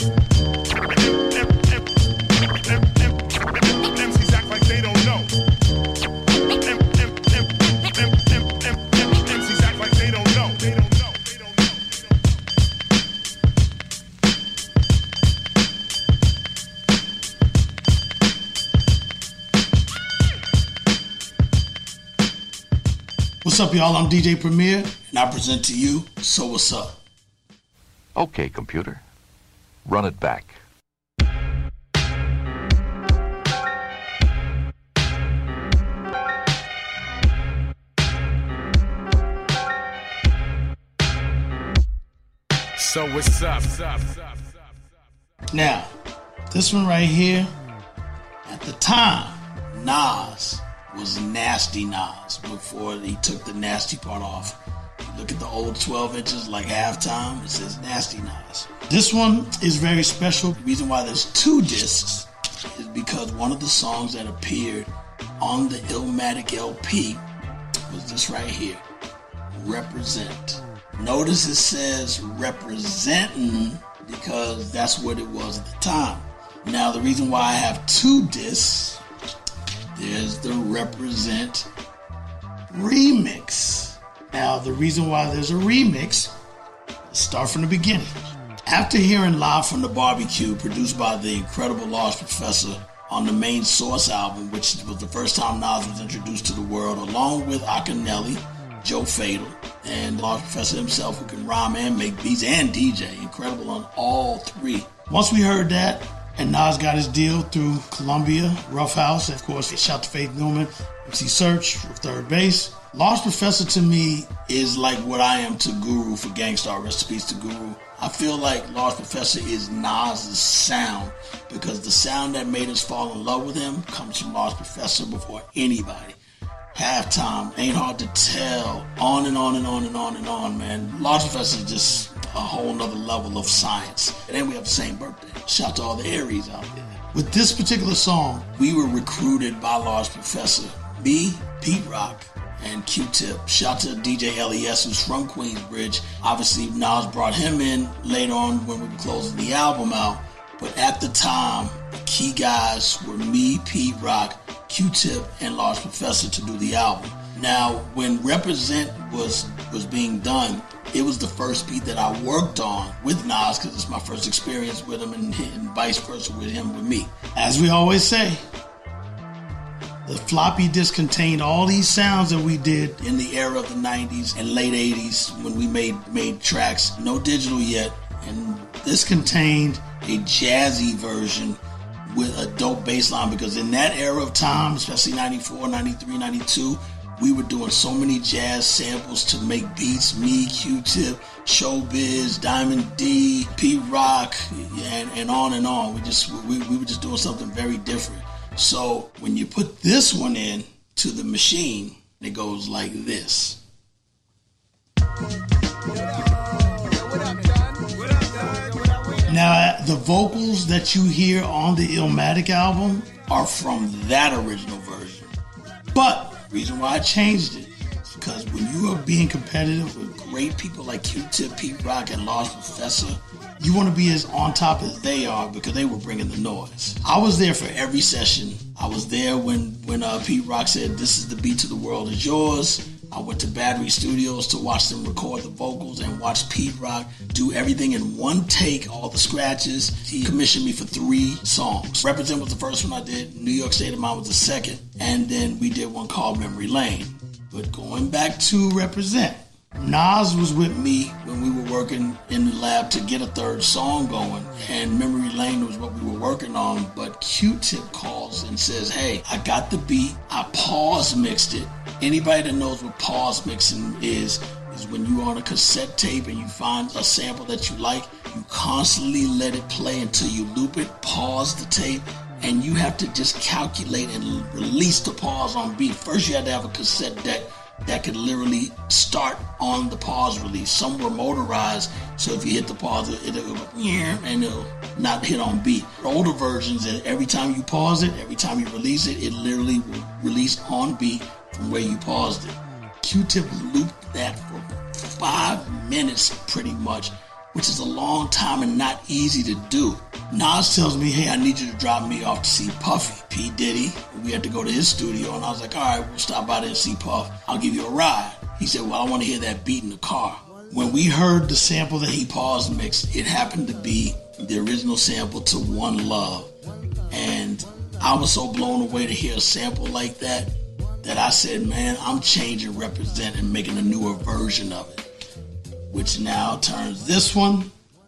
M Cs act like they don't know. M Cs act like they don't know. They don't know. What's up, y'all? I'm D J Premier, and I present to you So What's Up. Okay, computer. Run it back. So what's up? Now, this one right here, at the time, Nas was Nasty Nas before he took the nasty part off. Look at the old twelve inches like Halftime, it says Nasty Nas. This one is very special. The reason why there's two discs is because one of the songs that appeared on the Illmatic L P was this right here, Represent. Notice it says representing because that's what it was at the time. Now the reason why I have two discs, there's the Represent remix. Now the reason why there's a remix, let's start from the beginning. After hearing Live from the Barbecue, produced by the incredible Large Professor on the Main Source album, which was the first time Nas was introduced to the world, along with Akinelli, Joe Fatal, and Large Professor himself, who can rhyme and make beats and D J. Incredible on all three. Once we heard that, and Nas got his deal through Columbia, Rough House, and of course, shout to Faith Newman, M C Search for third base. Large Professor to me is like what I am to Guru for Gangstar. Rest in peace to Guru. I feel like Large Professor is Nas's sound because the sound that made us fall in love with him comes from Large Professor before anybody. Halftime, Ain't Hard to Tell, on and on and on and on and on, man. Large Professor is just a whole nother level of science. And then we have the same birthday. Shout to all the Aries out there. With this particular song, we were recruited by Large Professor. Me, Pete Rock, and Q-Tip. Shout to D J L E S, who's from Queensbridge. Obviously, Nas brought him in later on when we were closing the album out. But at the time, the key guys were me, Pete Rock, Q-Tip, and Large Professor to do the album. Now, when Represent was was being done, it was the first beat that I worked on with Nas because it's my first experience with him and, and vice versa with him with me. As we always say, the floppy disk contained all these sounds that we did in the era of the nineties and late eighties when we made, made tracks. No digital yet. And this contained a jazzy version with a dope bass line because in that era of time, especially ninety-four, ninety-three, ninety-two, we were doing so many jazz samples to make beats. Me, Q-Tip, Showbiz, Diamond D, Pete Rock, and, and on and on. We just we, we were just doing something very different. So when you put this one in to the machine, it goes like this. Now, the vocals that you hear on the Illmatic album are from that original version. But the reason why I changed it is because when you are being competitive with great people like Q-Tip, Pete Rock, and Large Professor, you want to be as on top as they are because they were bringing the noise. I was there for every session. I was there when, when uh, Pete Rock said, "This is the beat to the world is yours." I went to Battery Studios to watch them record the vocals and watch Pete Rock do everything in one take, all the scratches. He commissioned me for three songs. Represent was the first one I did. New York State of Mind was the second. And then we did one called Memory Lane. But going back to Represent, Nas was with me when we were working in the lab to get a third song going, and Memory Lane was what we were working on, but Q-Tip calls and says, hey, I got the beat, I pause mixed it. Anybody that knows what pause mixing is, is when you're on a cassette tape and you find a sample that you like, you constantly let it play until you loop it, pause the tape, and you have to just calculate and release the pause on beat. First you had to have a cassette deck that could literally start on the pause release. Some were motorized, so if you hit the pause, it'll go, and it'll not hit on beat. Older versions, every time you pause it, every time you release it, it literally will release on beat from where you paused it. Q-Tip looped that for five minutes pretty much, which is a long time and not easy to do. Nas tells me, hey, I need you to drop me off to see Puffy. P. Diddy, we had to go to his studio, and I was like, all right, we'll stop by there and see Puff. I'll give you a ride. He said, well, I want to hear that beat in the car. When we heard the sample that he paused mixed, it happened to be the original sample to One Love. And I was so blown away to hear a sample like that, that I said, man, I'm changing Represent and making a newer version of it, which now turns this one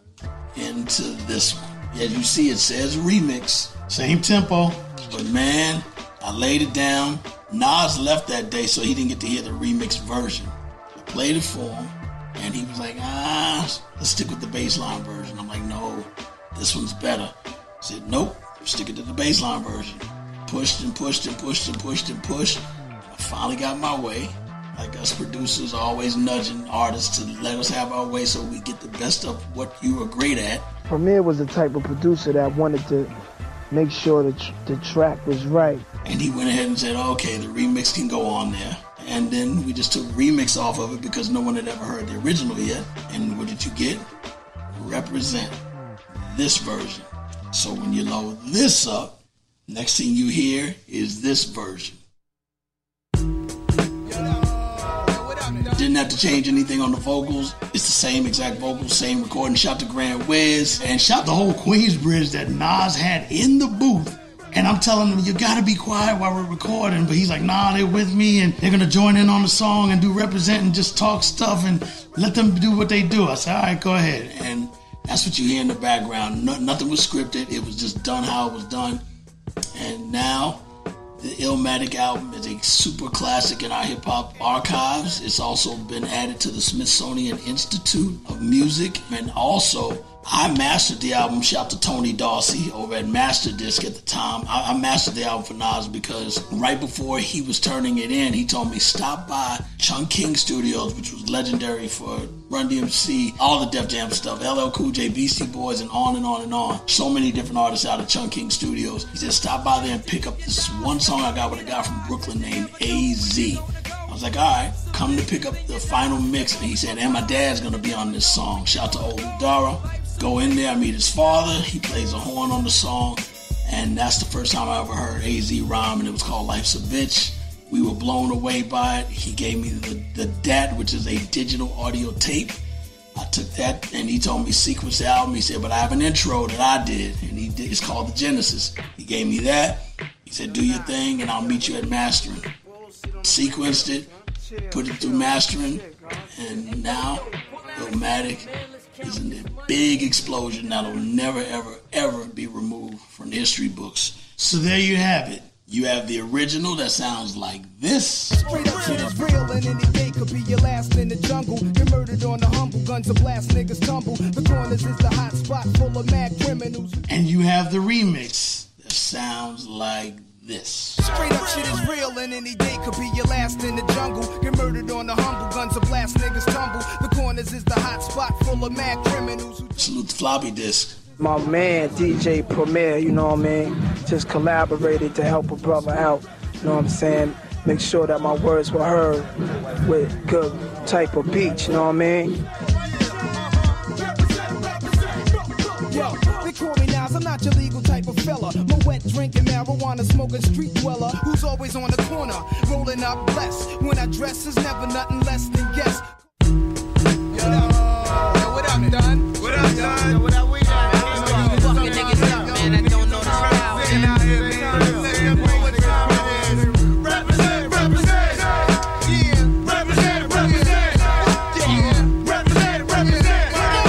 into this one. As you see, it says remix, same tempo, but man, I laid it down. Nas left that day, so he didn't get to hear the remix version. I played it for him, and he was like, ah, let's stick with the baseline version. I'm like, no, this one's better. I said, nope, stick it to the baseline version. Pushed and pushed and pushed and pushed and pushed. I finally got my way. Like us producers always nudging artists to let us have our way so we get the best of what you are great at. Premier was the type of producer that wanted to make sure that tr- the track was right. And he went ahead and said, okay, the remix can go on there. And then we just took remix off of it because no one had ever heard the original yet. And what did you get? Represent. This version. So when you load this up, next thing you hear is this version. Didn't have to change anything on the vocals. It's the same exact vocals, same recording. Shout to Grand Wiz and shout the whole Queensbridge that Nas had in the booth. And I'm telling them, you gotta be quiet while we're recording. But he's like, nah, they're with me and they're gonna join in on the song and do Represent and just talk stuff and let them do what they do. I said, all right, go ahead. And that's what you hear in the background. No, nothing was scripted. It was just done how it was done. And now the Illmatic album is a super classic in our hip-hop archives. It's also been added to the Smithsonian Institute of Music. And also, I mastered the album. Shout to Tony Darcy over at Master Disc at the time. I, I mastered the album for Nas because right before he was turning it in, he told me, stop by Chung King Studios, which was legendary for Run D M C, all the Def Jam stuff, L L Cool J, Beastie Boys, and on and on and on. So many different artists out of Chung King Studios. He said, stop by there and pick up this one song I got with a guy from Brooklyn named A Z. I was like, all right, come to pick up the final mix. And he said, and my dad's going to be on this song. Shout to Old Dara. Go in there, I meet his father. He plays a horn on the song. And that's the first time I ever heard A Z rhyme, and it was called Life's a Bitch. We were blown away by it. He gave me the, the D A T, which is a digital audio tape. I took that, and he told me sequence the album. He said, but I have an intro that I did, and he did. It's called The Genesis. He gave me that. He said, do your thing, and I'll meet you at mastering. Sequenced it, put it through mastering, and now Illmatic is in a big explosion that'll never, ever, ever be removed from the history books. So there you have it. You have the original that sounds like this. Straight up shit is real, and any day could be your last in the jungle. Get murdered on the humble, guns and blast, niggas tumble. The corners is the hot spot full of mad criminals. And you have the remix that sounds like this. Straight up shit is real, and any day could be your last in the jungle. Get murdered on the humble, guns and blast, niggas tumble. The corners is the hot spot full of mad criminals. Salute the floppy disk. My man, D J Premier, you know what I mean, just collaborated to help a brother out, you know what I'm saying, make sure that my words were heard with good type of beats, you know what I mean. Yo, they call me Nas, I'm not your legal type of fella. My wet drinking, marijuana smoking street dweller who's always on the corner, rolling up blessed. When I dress is never nothing less than guess. Yo, what up, Don? What up, Don? Yo, what up, we got? Fucking niggas up, man. I don't know the style. Represent, represent. Yeah. Represent, represent. Yeah. Represent, represent.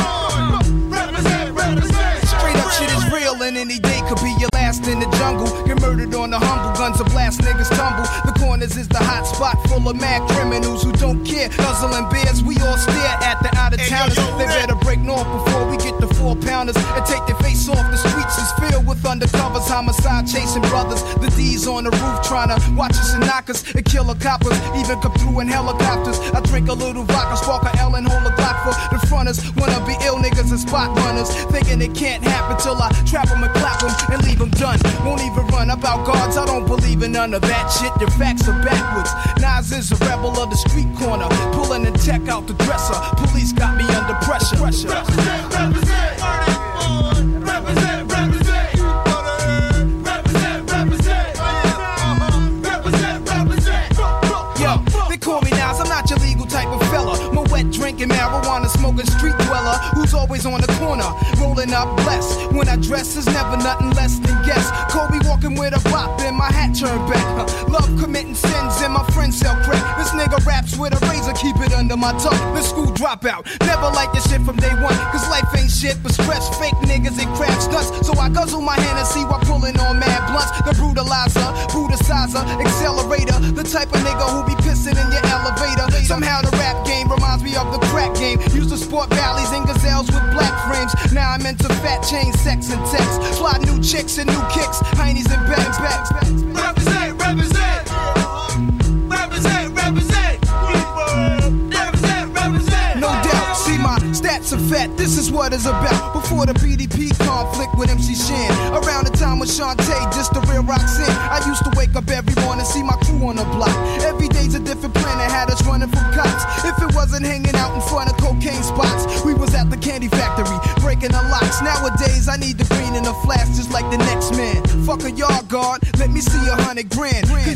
Represent, represent. Straight up shit is real, and any day could be your last in the jungle. Get murdered on the humble, guns will blast, niggas tumble. The corners is the hot spot full of mad criminals who don't care. Guzzling beers, we all stare at the out of towners. They better break north before we get the four pounders and take their face off. The streets is filled with undercovers, homicide chasing brothers. The D's on the roof trying to watch us and knock us and kill a coppers. Even come through in helicopters. I drink a little vodka, spark a L and hold a Glock for the fronters. Wanna be ill niggas and spot runners, thinking it can't happen till I trap them and clap them and leave them done. Won't even run about guards, I don't believe in none of that shit. Your facts are backwards. Nas is a rebel of the street corner, pulling the tech out the dresser. Police got me under pressure. pressure. Represent, represent. Represent, represent. Represent, represent. Represent, represent. Yo, they call me Nas, I'm not your legal type of fella. My wet drinking, marijuana smoking street dweller who's always on the corner, rolling up blessed. When I dress is never nothing less than guess. Kobe walking with a bop and my hat turned back. Huh. Love committing sins and my friends sell crack. This nigga raps with a razor, keep it under my tongue. The school dropout, never like this shit from day one. Cause life ain't shit but stress, fake niggas and crab stunts. So I guzzle my Hennessy while pulling on mad blunts. The brutalizer, brutalizer, accelerator. The type of nigga who be pissing in your elevator. Somehow the rap game reminds me of the crack game. Used to sport valleys and gazelles with black frames. Now I'm into fat chains, sex and text. Fly new chicks and new kicks, heinies and bags, bags, bags. Represent, represent. Represent, represent. Represent, represent. No doubt, see my stats are fat, this is what it's about. Before the B D P conflict with M C Shan, around the time with Shantae, just the real Roxanne. I used to wake up every morning, see my crew on the block. Every day's a different plan that had us running from cops. If it wasn't hanging out in front of cocaine spots, we was at the candy factory, breaking the locks. Nowadays, I need the green in a flash just like the next man. Fuck a yard guard, let me see a hundred grand.